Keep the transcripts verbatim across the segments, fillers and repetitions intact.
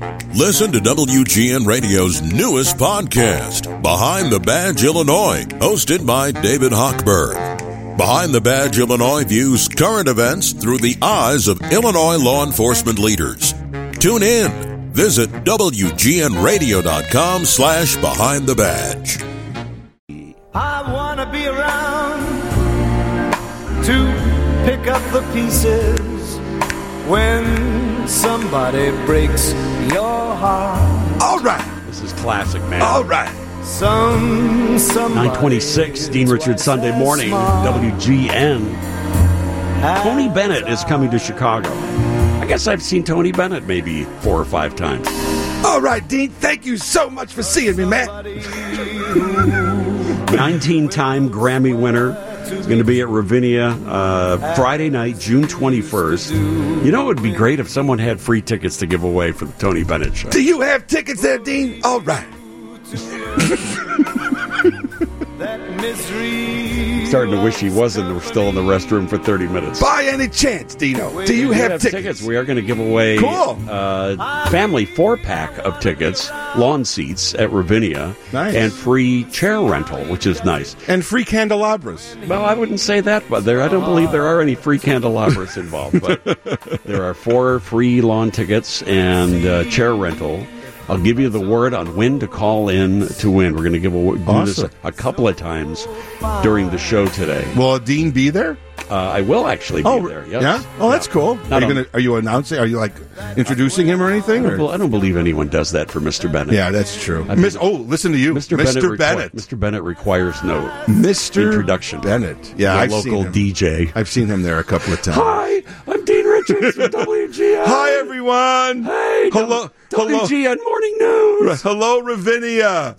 Listen to W G N Radio's newest podcast, Behind the Badge Illinois, hosted by David Hochberg. Behind the Badge Illinois views current events through the eyes of Illinois law enforcement leaders. Tune in. Visit W G N radio dot com slash behind the badge. I want to be around to pick up the pieces when somebody breaks your heart. All right. This is classic, man. All right. Some, nine twenty-six, Dean Richards Sunday morning, W G N. Tony Bennett is coming to Chicago. I guess I've seen Tony Bennett maybe four or five times. All right, Dean, thank you so much for seeing me, man. nineteen-time Grammy winner. He's going to be at Ravinia uh, Friday night, June twenty-first. You know, it would be great if someone had free tickets to give away for the Tony Bennett show. Do you have tickets there, Dean? All right. Starting to wish he wasn't. We're still in the restroom for thirty minutes. By any chance, Dino, do you have, have tickets? tickets? We are going to give away cool. uh, family four-pack of tickets, lawn seats at Ravinia, nice. And free chair rental, which is nice. And free candelabras. Well, I wouldn't say that, but there I don't believe there are any free candelabras involved. But there are four free lawn tickets and uh, chair rental. I'll give you the word on when to call in to win. We're going to give a, do awesome. this a, a couple of times during the show today. Will Dean be there? Uh, I will actually be oh, there. Yes. Yeah. Oh, that's yeah. cool. Not are you going to? Are you announcing? Are you like introducing him or anything? I don't, or? I don't believe anyone does that for Mister Bennett. Yeah, that's true. I mean, Miss, oh, listen to you, Mister Mister Bennett. Bennett. Requ- Mister Bennett requires no Mister introduction. Bennett. Yeah, the I've local seen him. D J. I've seen him there a couple of times. Hi, I'm Dean Richards from W G N. Hi, everyone. Hey, hello, w- hello. W G N Morning News. Hello, Ravinia.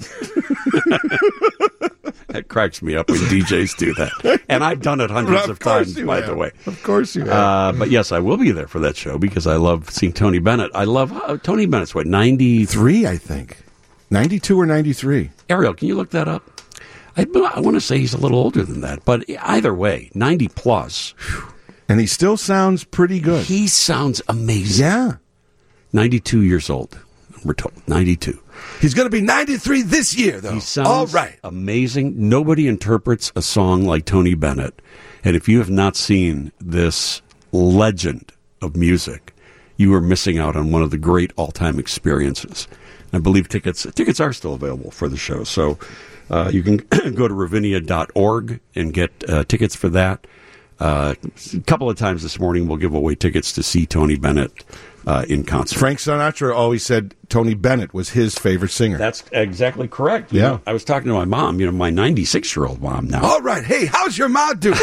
That cracks me up when D Js do that, and I've done it hundreds of of times. By have. the way, of course you have. Uh, but yes, I will be there for that show because I love seeing Tony Bennett. I love uh, Tony Bennett's what ninety-three, I think, ninety-two or ninety-three. Ariel, can you look that up? I, I want to say he's a little older than that, but either way, ninety plus, and he still sounds pretty good. He sounds amazing. Yeah, ninety-two years old. We're told ninety-two. He's going to be ninety-three this year, though. He sounds all right. Amazing. Nobody interprets a song like Tony Bennett. And if you have not seen this legend of music, you are missing out on one of the great all-time experiences. I believe tickets tickets are still available for the show. So uh, you can go to ravinia dot org and get uh, tickets for that. Uh, a couple of times this morning, we'll give away tickets to see Tony Bennett uh, in concert. Frank Sinatra always said Tony Bennett was his favorite singer. That's exactly correct. You yeah. know, I was talking to my mom, you know, my ninety-six-year-old mom now. All right. Hey, how's your mom doing?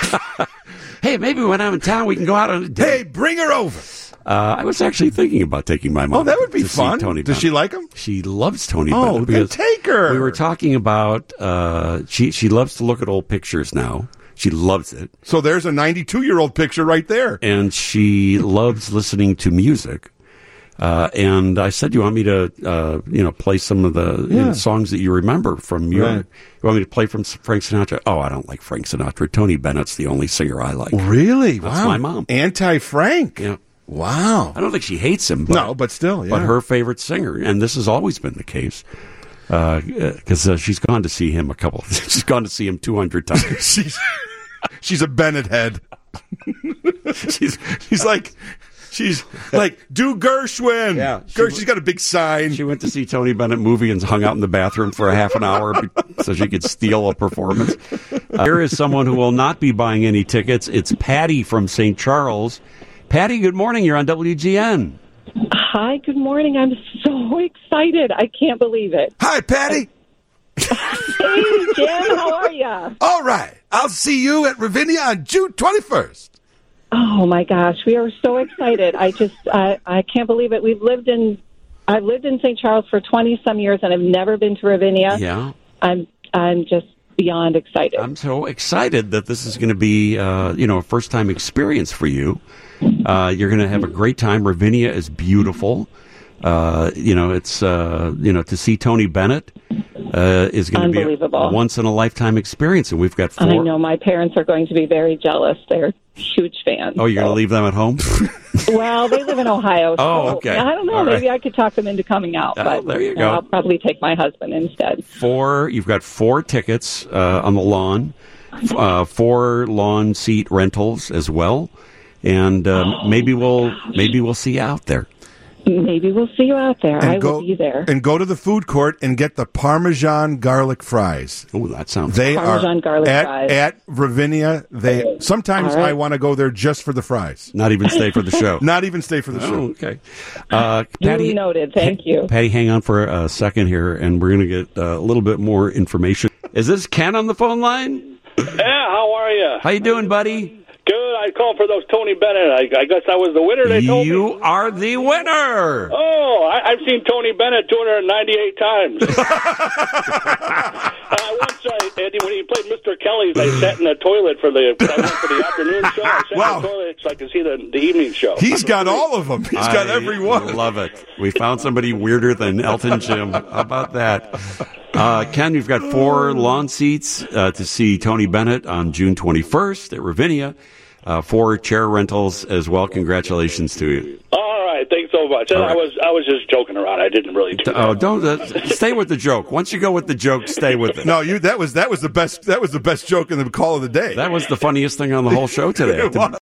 Hey, maybe when I'm in town, we can go out on a date. Hey, bring her over. Uh, I was actually thinking about taking my mom. Oh, that would be to fun. See Tony Does Bennett. she like him? She loves Tony oh, Bennett. Oh, then take her. We were talking about, uh, she, she loves to look at old pictures now. She loves it. So there's a ninety-two-year-old picture right there. And she loves listening to music. Uh, and I said, you want me to, uh, you know, play some of the yeah. you know, songs that you remember from your, right. you want me to play from Frank Sinatra? Oh, I don't like Frank Sinatra. Tony Bennett's the only singer I like. Really? That's wow. my mom. Anti-Frank? Yeah. Wow. I don't think she hates him. But, no, but still, yeah. But her favorite singer, and this has always been the case, because uh, uh, she's gone to see him a couple, she's gone to see him two hundred times. she's, she's a Bennett head. she's, she's like... She's like, do Gershwin. Yeah, she, Gersh, she's got a big sign. She went to see Tony Bennett movie and hung out in the bathroom for a half an hour so she could steal a performance. Uh, here is someone who will not be buying any tickets. It's Patty from Saint Charles. Patty, good morning. You're on W G N. Hi, good morning. I'm so excited. I can't believe it. Hi, Patty. Hey, Jim. How are you? All right. I'll see you at Ravinia on June twenty-first. Oh my gosh, we are so excited! I just, I, I can't believe it. We've lived in, I've lived in Saint Charles for twenty some years, and I've never been to Ravinia. Yeah, I'm, I'm just beyond excited. I'm so excited that this is going to be, uh, you know, a first time experience for you. Uh, you're going to have a great time. Ravinia is beautiful. Uh, you know, it's uh, you know, to see Tony Bennett. uh, is going to be a Unbelievable. once-in-a-lifetime experience, and we've got four. I know my parents are going to be very jealous. They're huge fans. Oh, you're so. going to leave them at home? Well, they live in Ohio. Oh, so, okay. I don't know. All Maybe right. I could talk them into coming out. Oh, but there you know, go. I'll probably take my husband instead. Four. You've got four tickets uh, on the lawn, uh, four lawn seat rentals as well, and um, Oh, maybe we'll maybe we'll see you out there. Maybe we'll see you out there. I go, will be there. And go to the food court and get the Parmesan garlic fries. Oh, that sounds. They Parmesan are garlic at, fries. at Ravinia. They sometimes All right. I want to go there just for the fries. Not even stay for the show. Not even stay for the Oh, show. okay. Uh, Duly Patty, noted. Thank you. Patty, hang on for a second here, and we're going to get uh, a little bit more information. Is this Ken on the phone line? Yeah, how are you? How you doing, buddy? Good. I called for those Tony Bennett. I, I guess I was the winner, they told You me. are the winner. Oh, I, I've seen Tony Bennett two hundred ninety-eight times. uh, once, I, Eddie, when he played Mister Kelly's, I sat in the toilet for the, I went for the afternoon show. I sat Wow. in the toilet so I could see the, the evening show. He's got all of them. He's got I every one. love it. We found somebody weirder than Elton Jim. How about that? Uh, Ken, we've got four lawn seats uh, to see Tony Bennett on June twenty-first at Ravinia. Uh, four chair rentals as well. Congratulations to you. All right, thanks so much. And All right. I was I was just joking around. I didn't really do that. Oh, don't uh, stay with the joke. Once you go with the joke, stay with it. No, you. That was that was the best. That was the best joke in the call of the day. That was the funniest thing on the whole show today. It was.